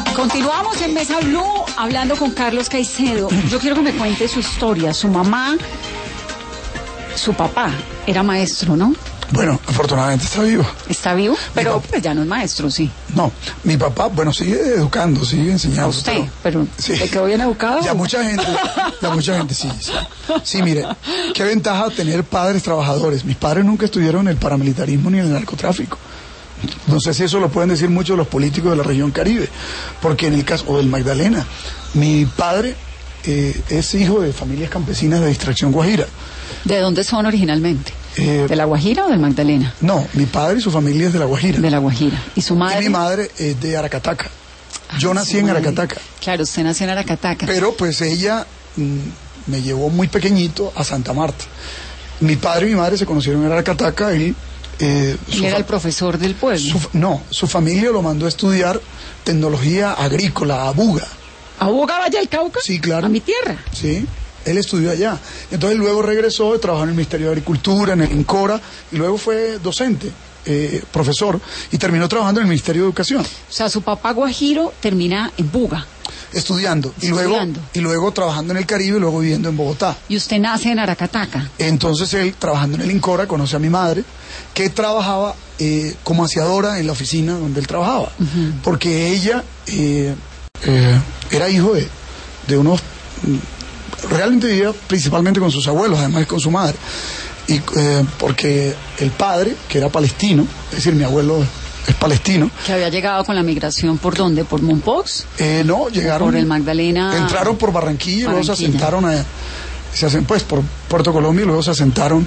Continuamos en Mesa Blue hablando con Carlos Caicedo. Yo quiero que me cuente su historia. Su mamá, su papá era maestro, ¿no? Bueno, afortunadamente está vivo. ¿Está vivo? Pero pues ya no es maestro, sí. No, mi papá, bueno, sigue educando, sigue enseñando. ¿A usted? Pero sí. ¿le quedó bien educado? Ya mucha gente, sí. Sí, mire, qué ventaja tener padres trabajadores. Mis padres nunca estuvieron en el paramilitarismo ni en el narcotráfico. No sé si eso lo pueden decir muchos los políticos de la región Caribe, porque en el caso, o del Magdalena, mi padre es hijo de familias campesinas de Distracción Guajira. ¿De dónde son originalmente? ¿De La Guajira o del Magdalena? No, mi padre y su familia es de La Guajira. De La Guajira. ¿Y su madre? Y mi madre es de Aracataca. Yo nací en Aracataca. Claro, usted nació en Aracataca. Pero pues ella me llevó muy pequeñito a Santa Marta. Mi padre y mi madre se conocieron en Aracataca y... ¿Él era el profesor del pueblo? Su familia lo mandó a estudiar tecnología agrícola a Buga. ¿A Buga, Valle del Cauca? Sí, claro. ¿A mi tierra? Sí, él estudió allá. Entonces luego regresó, trabajó en el Ministerio de Agricultura, en el INCORA, y luego fue docente, profesor, y terminó trabajando en el Ministerio de Educación. O sea, su papá guajiro termina en Buga. Estudiando. Y luego trabajando en el Caribe y luego viviendo en Bogotá. ¿Y usted nace en Aracataca? Entonces él, trabajando en el INCORA, conoce a mi madre, que trabajaba como aseadora en la oficina donde él trabajaba. Uh-huh. Porque ella era hijo de unos... Realmente vivía principalmente con sus abuelos, además con su madre. Y porque el padre, que era palestino, es decir, mi abuelo... es palestino. ¿Que había llegado con la migración por dónde? ¿Por Mompox? No, llegaron... ¿Por el Magdalena? Entraron por Barranquilla y luego se asentaron por Puerto Colombia y luego se asentaron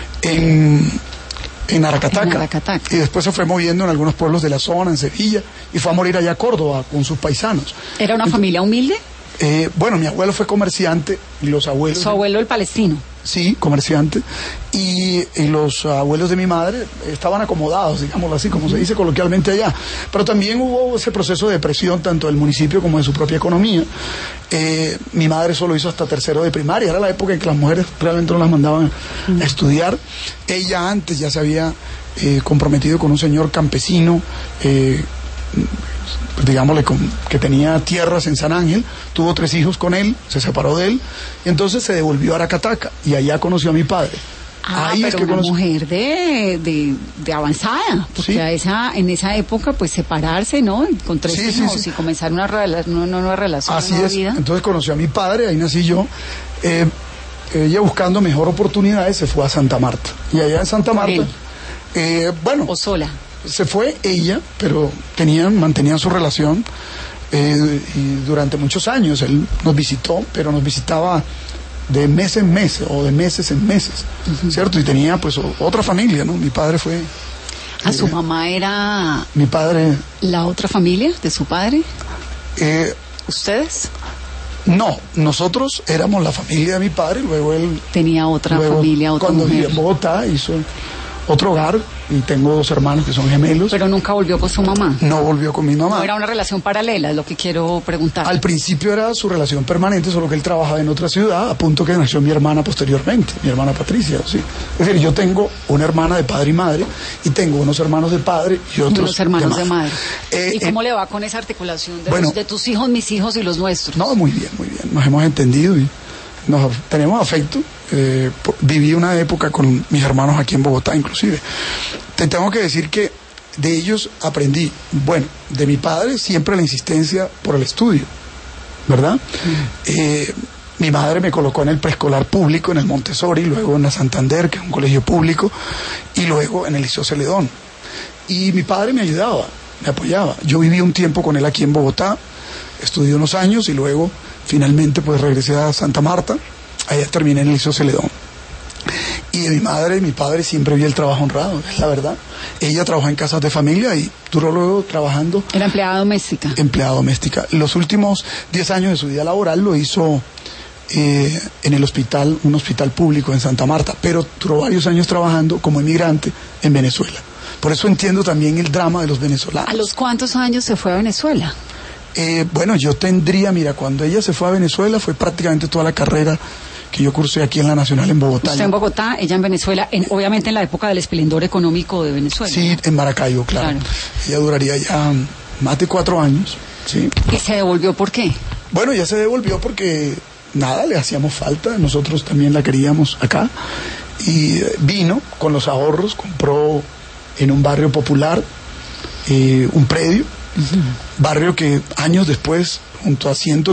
en Aracataca. Y después se fue moviendo en algunos pueblos de la zona, en Sevilla, y fue a morir allá a Córdoba con sus paisanos. ¿Era una familia humilde? Bueno, mi abuelo fue comerciante y los abuelos... ¿Su abuelo el palestino? Sí, comerciante. Y los abuelos de mi madre estaban acomodados, digámoslo así, como se dice coloquialmente allá. Pero también hubo ese proceso de depresión, tanto del municipio como de su propia economía. Mi madre solo hizo hasta tercero de primaria. Era la época en que las mujeres realmente no las mandaban a estudiar. Ella antes ya se había comprometido con un señor campesino, digámosle, que tenía tierras en San Ángel, tuvo 3 hijos con él, se separó de él, y entonces se devolvió a Aracataca, y allá conoció a mi padre. Ahí pero es que una mujer de avanzada, porque sí. En esa época, pues separarse, ¿no? Con 3 hijos y comenzar una nueva relación. Así es, vida. Entonces conoció a mi padre, ahí nací yo. Ella, buscando mejor oportunidades, se fue a Santa Marta, y allá en Santa Marta, ¿o sola? Se fue ella, pero mantenían su relación y durante muchos años él nos visitó, pero nos visitaba de mes en mes o de meses en meses, uh-huh. ¿Cierto? Y tenía pues otra familia, ¿no? Mi padre fue... ¿Su mamá era... Mi padre... ¿La otra familia de su padre? ¿Ustedes? No, nosotros éramos la familia de mi padre, luego él... Tenía otra familia, otra cuando mujer. Vivía en Bogotá, hizo otro hogar, y tengo 2 hermanos que son gemelos. ¿Pero nunca volvió con su mamá? No volvió con mi mamá. ¿No era una relación paralela? Es lo que quiero preguntar. Al principio era su relación permanente, solo que él trabajaba en otra ciudad, a punto que nació mi hermana posteriormente, mi hermana Patricia, sí. Es decir, yo tengo una hermana de padre y madre, y tengo unos hermanos de padre y otros unos hermanos de madre. ¿Y cómo le va con esa articulación de tus hijos, mis hijos y los nuestros? No, muy bien, muy bien. Nos hemos entendido y tenemos afecto. Viví una época con mis hermanos aquí en Bogotá, inclusive. Te tengo que decir que de ellos aprendí, de mi padre siempre la insistencia por el estudio, ¿verdad? Mi madre me colocó en el preescolar público, en el Montessori, luego en la Santander, que es un colegio público, y luego en el Liceo Celedón. Y mi padre me ayudaba, me apoyaba. Yo viví un tiempo con él aquí en Bogotá, estudié unos años y luego finalmente pues regresé a Santa Marta. Allá terminé en el Liceo Celedón. Y de mi madre y mi padre siempre vi el trabajo honrado, es la verdad. Ella trabajó en casas de familia y duró luego trabajando... ¿Era empleada doméstica? Empleada doméstica. Los últimos 10 años de su vida laboral lo hizo en el hospital, un hospital público en Santa Marta, pero duró varios años trabajando como inmigrante en Venezuela. Por eso entiendo también el drama de los venezolanos. ¿A los cuántos años se fue a Venezuela? Yo tendría, cuando ella se fue a Venezuela fue prácticamente toda la carrera que yo cursé aquí en la Nacional en Bogotá. Usted en Bogotá, ella en Venezuela, obviamente en la época del esplendor económico de Venezuela. Sí, en Maracaibo, claro. Ella duraría ya más de 4 años. Sí. ¿Y se devolvió por qué? Bueno, ya se devolvió porque nada, le hacíamos falta, nosotros también la queríamos acá, y vino con los ahorros, compró en un barrio popular un predio, barrio que años después, junto a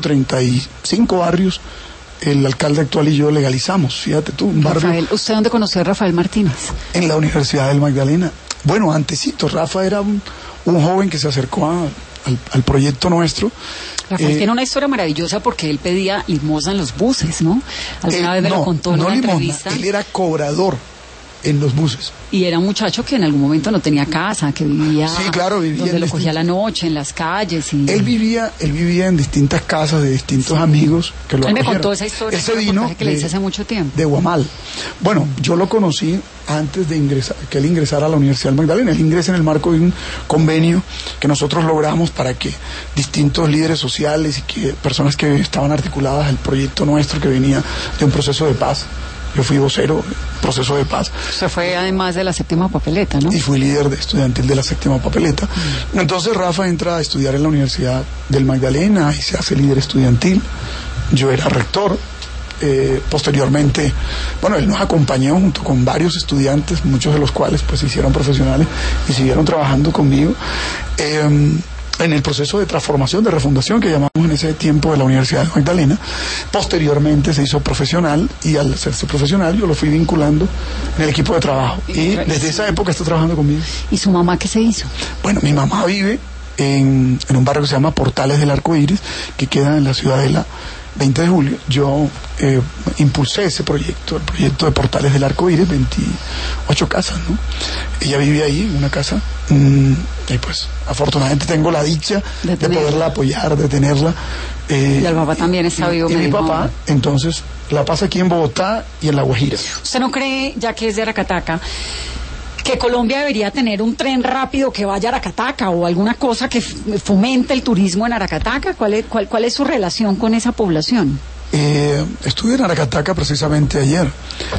135 barrios, el alcalde actual y yo legalizamos, fíjate tú, un barrio... Rafael, ¿usted dónde conoció a Rafael Martínez? En la Universidad del Magdalena. Bueno, antesito, Rafa era un joven que se acercó al proyecto nuestro. Rafael tiene una historia maravillosa porque él pedía limosna en los buses, ¿no? Alguna vez me lo contó en una entrevista. Él era cobrador en los buses. Y era un muchacho que en algún momento no tenía casa, que vivía, sí, claro, vivía donde lo cogía la noche, en las calles. Y... Él vivía en distintas casas de distintos amigos que lo acogieron. Él me contó esa historia, él se vino que le hice hace mucho tiempo. De Guamal. Bueno, yo lo conocí antes de que él ingresara a la Universidad del Magdalena. Él ingresa en el marco de un convenio que nosotros logramos para que distintos líderes sociales y que personas que estaban articuladas al proyecto nuestro que venía de un proceso de paz. Yo fui vocero, proceso de paz. Usted fue además de la séptima papeleta, ¿no? Y fui líder estudiantil de la séptima papeleta. Entonces Rafa entra a estudiar en la Universidad del Magdalena y se hace líder estudiantil. Yo era rector. Posteriormente, bueno, él nos acompañó junto con varios estudiantes, muchos de los cuales pues se hicieron profesionales y siguieron trabajando conmigo. En el proceso de transformación, de refundación que llamamos en ese tiempo de la Universidad de Magdalena. Posteriormente se hizo profesional y al hacerse profesional yo lo fui vinculando en el equipo de trabajo y desde esa época está trabajando conmigo. ¿Y su mamá qué se hizo? Bueno, mi mamá vive en un barrio que se llama Portales del Arco Iris, que queda en la ciudadela 20 de julio. Yo impulsé ese proyecto, el proyecto de Portales del Arco Iris, 28 casas, ¿no? Ella vive ahí, en una casa, y pues afortunadamente tengo la dicha de poderla apoyar, de tenerla. Y el papá también está vivo. Y mi papá, entonces, la pasa aquí en Bogotá y en La Guajira. ¿Usted no cree, ya que es de Aracataca, que Colombia debería tener un tren rápido que vaya a Aracataca o alguna cosa que fomente el turismo en Aracataca? ¿Cuál es su relación con esa población? Estuve en Aracataca precisamente ayer.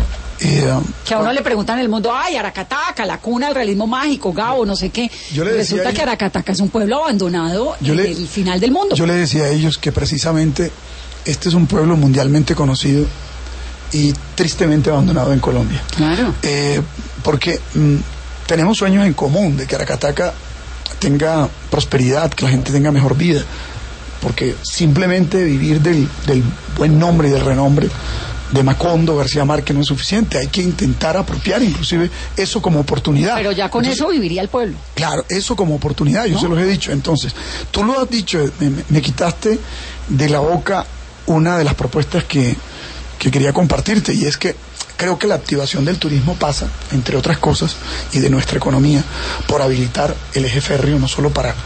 Que a uno le preguntan en el mundo, ay, Aracataca, la cuna del realismo mágico, Gabo, no sé qué. Resulta que Aracataca es un pueblo abandonado en el final del mundo. Yo le decía a ellos que precisamente este es un pueblo mundialmente conocido y tristemente abandonado en Colombia. Claro. Porque tenemos sueños en común de que Aracataca tenga prosperidad, que la gente tenga mejor vida, porque simplemente vivir del buen nombre y del renombre de Macondo, García Márquez no es suficiente, hay que intentar apropiar inclusive eso como oportunidad. Pero ya con eso viviría el pueblo. Claro, eso como oportunidad, yo se los he dicho. Entonces, tú lo has dicho, me quitaste de la boca una de las propuestas que quería compartirte, y es que creo que la activación del turismo pasa, entre otras cosas, y de nuestra economía, por habilitar el eje férreo, no solo para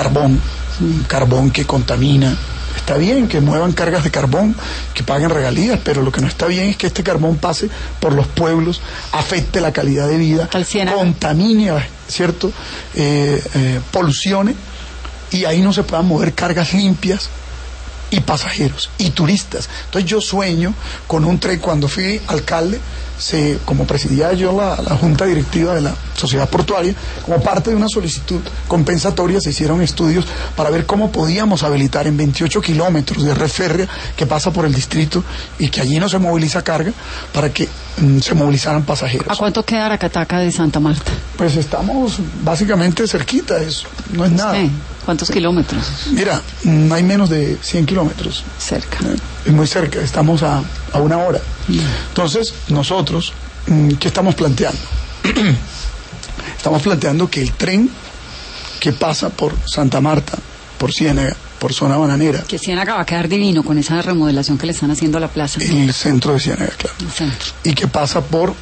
carbón que contamina. Está bien que muevan cargas de carbón, que paguen regalías, pero lo que no está bien es que este carbón pase por los pueblos, afecte la calidad de vida, contamine, ¿cierto? Polucione, y ahí no se puedan mover cargas limpias y pasajeros y turistas. Entonces yo sueño con un tren. Cuando fui alcalde, como presidía yo la junta directiva de la sociedad portuaria, como parte de una solicitud compensatoria se hicieron estudios para ver cómo podíamos habilitar en 28 kilómetros de red férrea que pasa por el distrito y que allí no se moviliza carga, para que se movilizaran pasajeros. ¿A cuánto queda Aracataca de Santa Marta? Pues estamos básicamente cerquita, eso no es nada. Sí. ¿Cuántos kilómetros? Mira, hay menos de 100 kilómetros. Cerca. Es muy cerca, estamos a una hora. Entonces, nosotros, ¿qué estamos planteando? Estamos planteando que el tren que pasa por Santa Marta, por Ciénaga, por zona bananera. Que Ciénaga va a quedar divino con esa remodelación que le están haciendo a la plaza. El centro de Ciénaga, claro. El centro. Y que pasa por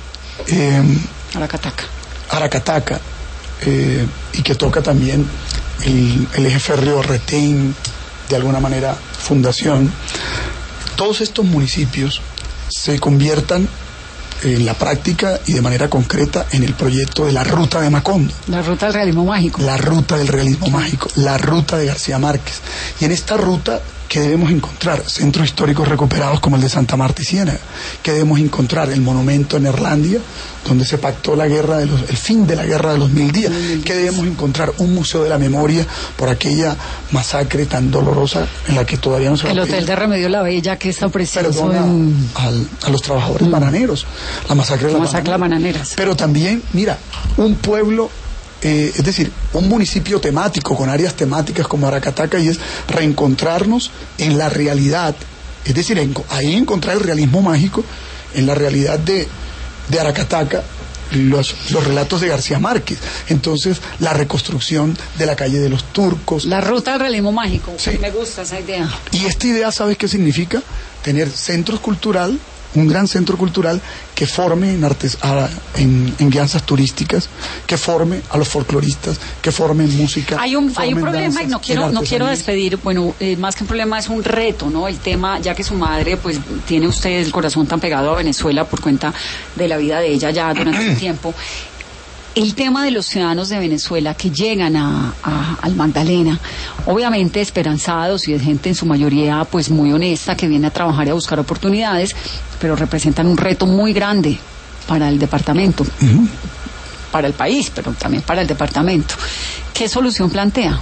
Aracataca. Y que toca también el eje férreo Retén, de alguna manera Fundación. Todos estos municipios se conviertan en la práctica y de manera concreta en el proyecto de la ruta de Macondo. La ruta del realismo mágico. La ruta del realismo mágico, la ruta de García Márquez. Y en esta ruta que debemos encontrar centros históricos recuperados como el de Santa Marta y Ciénaga, que debemos encontrar el monumento en Neerlandia, donde se pactó el fin de la guerra de los 1000 días, que debemos encontrar un museo de la memoria por aquella masacre tan dolorosa en la que todavía no se va a el Hotel de Remedio La Bella, que está precioso a los trabajadores bananeros, la masacre de las bananeras. Pero también, mira, un pueblo, es decir, un municipio temático con áreas temáticas como Aracataca, y es reencontrarnos en la realidad, es decir, ahí encontrar el realismo mágico en la realidad de Aracataca, los relatos de García Márquez. Entonces, la reconstrucción de la calle de los turcos. La ruta del realismo mágico, sí. Me gusta esa idea. Y esta idea, ¿sabes qué significa? Tener centros cultural, un gran centro cultural que forme en guianzas turísticas, que forme a los folcloristas, que forme en música. Hay un problema, y no quiero despedir, más que un problema es un reto, ¿no? El tema, ya que su madre, pues, tiene usted el corazón tan pegado a Venezuela por cuenta de la vida de ella ya durante un tiempo. El tema de los ciudadanos de Venezuela que llegan al Magdalena, obviamente esperanzados y de gente en su mayoría pues muy honesta que viene a trabajar y a buscar oportunidades, pero representan un reto muy grande para el departamento, para el país, pero también para el departamento. ¿Qué solución plantea?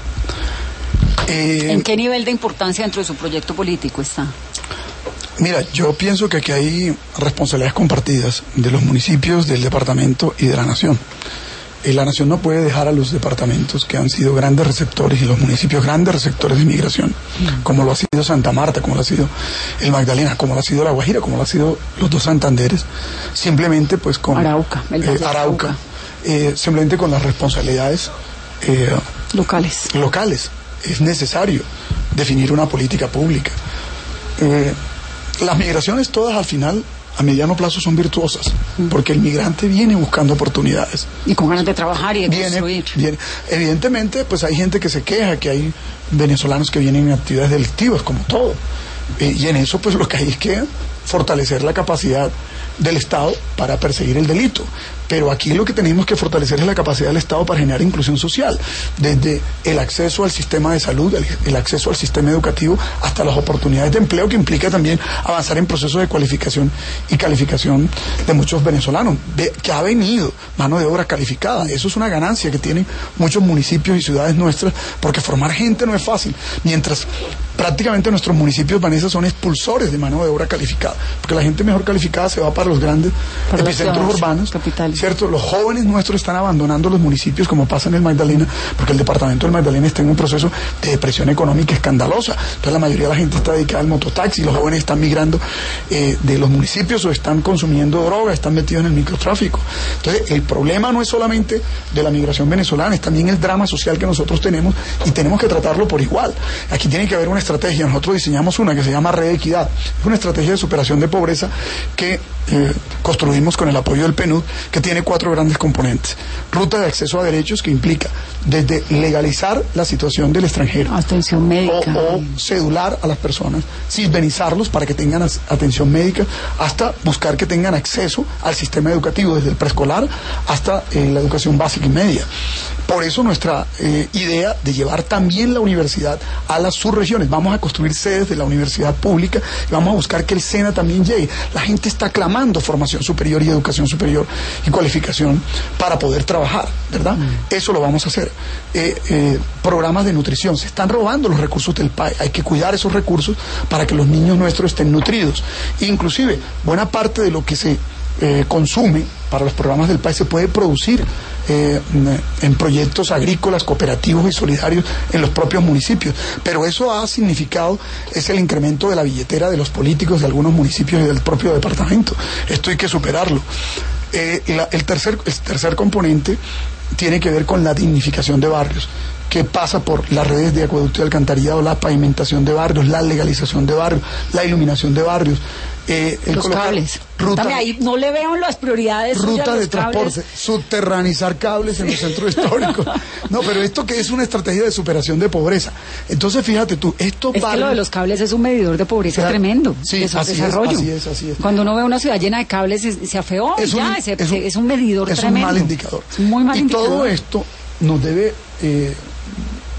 ¿En qué nivel de importancia dentro de su proyecto político está? Mira, yo pienso que aquí hay responsabilidades compartidas de los municipios, del departamento y de la nación. La nación no puede dejar a los departamentos, que han sido grandes receptores, y los municipios grandes receptores de inmigración, como lo ha sido Santa Marta, como lo ha sido el Magdalena, como lo ha sido La Guajira, como lo ha sido los dos Santanderes, simplemente pues con Arauca, simplemente con las responsabilidades locales. Es necesario definir una política pública. Las migraciones todas al final, a mediano plazo, son virtuosas, porque el migrante viene buscando oportunidades. Y con ganas de trabajar y de construir. Evidentemente, pues hay gente que se queja, que hay venezolanos que vienen en actividades delictivas, como todo. Y en eso, pues lo que hay es que fortalecer la capacidad del Estado para perseguir el delito. Pero aquí lo que tenemos que fortalecer es la capacidad del Estado para generar inclusión social, desde el acceso al sistema de salud, el acceso al sistema educativo, hasta las oportunidades de empleo, que implica también avanzar en procesos de cualificación y calificación de muchos venezolanos, que ha venido mano de obra calificada. Eso es una ganancia que tienen muchos municipios y ciudades nuestras, porque formar gente no es fácil, mientras prácticamente nuestros municipios, Vanessa, son expulsores de mano de obra calificada, porque la gente mejor calificada se va para los grandes epicentros urbanos, capitales. ¿Cierto? Los jóvenes nuestros están abandonando los municipios, como pasa en el Magdalena, porque el departamento del Magdalena está en un proceso de depresión económica escandalosa. Entonces la mayoría de la gente está dedicada al mototaxi, los jóvenes están migrando de los municipios, o están consumiendo droga, están metidos en el microtráfico. Entonces el problema no es solamente de la migración venezolana, es también el drama social que nosotros tenemos, y tenemos que tratarlo por igual. Aquí tiene que haber una estrategia. Nosotros diseñamos una que se llama Red de Equidad. Es una estrategia de superación de pobreza que construimos con el apoyo del PNUD, que tiene 4 grandes componentes. Ruta de acceso a derechos, que implica desde legalizar la situación del extranjero, atención médica, o cedular a las personas, silvenizarlos para que tengan atención médica, hasta buscar que tengan acceso al sistema educativo, desde el preescolar hasta la educación básica y media. Por eso nuestra idea de llevar también la universidad a las subregiones. Vamos a construir sedes de la universidad pública y vamos a buscar que el SENA también llegue. La gente está clamando formación superior y educación superior y cualificación para poder trabajar, ¿verdad? Eso lo vamos a hacer. Programas de nutrición. Se están robando los recursos del país. Hay que cuidar esos recursos para que los niños nuestros estén nutridos. Inclusive, buena parte de lo que se consume para los programas del país se puede producir en proyectos agrícolas, cooperativos y solidarios en los propios municipios. Pero eso ha significado, es el incremento de la billetera de los políticos de algunos municipios y del propio departamento. Esto hay que superarlo. El tercer componente tiene que ver con la dignificación de barrios, que pasa por las redes de acueducto y alcantarillado, la pavimentación de barrios, la legalización de barrios, la iluminación de barrios, los cables. Ahí no le veo las prioridades. Ruta de transporte, subterranizar cables en los centros históricos. No, pero esto que es una estrategia de superación de pobreza. Entonces, fíjate tú, esto es que lo de los cables es un medidor de pobreza tremendo. Sí, así es. Cuando uno ve una ciudad llena de cables, se afeó, es un medidor tremendo. Es un mal indicador. Muy mal indicador. Todo esto nos debe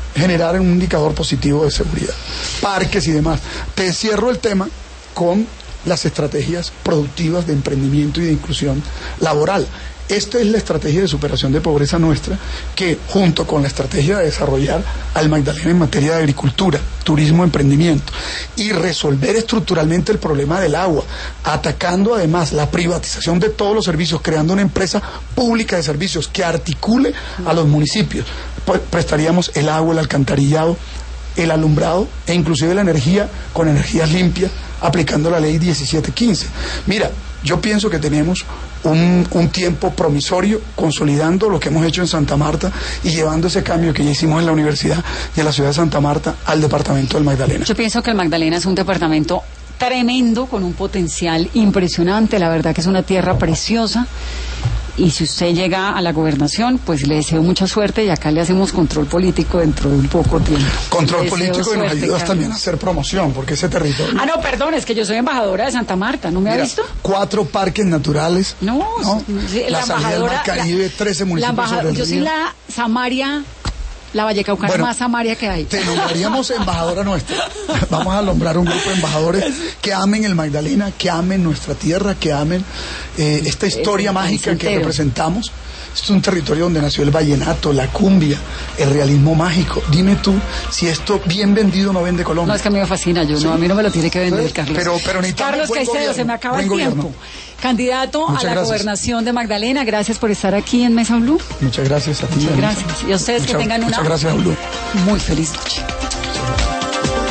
generar un indicador positivo de seguridad, parques y demás. Te cierro el tema con las estrategias productivas de emprendimiento y de inclusión laboral. Esta es la estrategia de superación de pobreza nuestra, que junto con la estrategia de desarrollar al Magdalena en materia de agricultura, turismo, emprendimiento, y resolver estructuralmente el problema del agua, atacando además la privatización de todos los servicios, creando una empresa pública de servicios que articule a los municipios. Prestaríamos el agua, el alcantarillado, el alumbrado e inclusive la energía con energías limpias, aplicando la ley 1715. Mira, yo pienso que tenemos un tiempo promisorio consolidando lo que hemos hecho en Santa Marta y llevando ese cambio que ya hicimos en la universidad y en la ciudad de Santa Marta al departamento del Magdalena. Yo pienso que el Magdalena es un departamento tremendo, con un potencial impresionante. La verdad que es una tierra preciosa. Y si usted llega a la gobernación, pues le deseo mucha suerte, y acá le hacemos control político dentro de un poco tiempo. Control político, y nos ayudas también a hacer promoción, porque ese territorio... Ah, no, perdón, es que yo soy embajadora de Santa Marta, ¿no me ha visto? 4 parques naturales. No, sí, la salida del Mar Caribe, 13 municipios sobre el yo soy río. la Samaria, la Vallecaucana más Samaria que hay. Te nombraríamos embajadora nuestra. Vamos a nombrar un grupo de embajadores que amen el Magdalena, que amen nuestra tierra, que amen esta historia mágica que representamos. Esto es un territorio donde nació el vallenato, la cumbia, el realismo mágico. Dime tú si esto bien vendido no vende Colombia. No, es que a mí me fascina, ¿Sí? a mí no me lo tiene que vender, Carlos. Pero Carlos Caicedo, se me acaba el tiempo. Candidato a la gobernación de Magdalena, gracias por estar aquí en Mesa Blue. Muchas gracias a ti. Muchas gracias. Y a ustedes que tengan una muchas gracias, Blue. Muy feliz noche.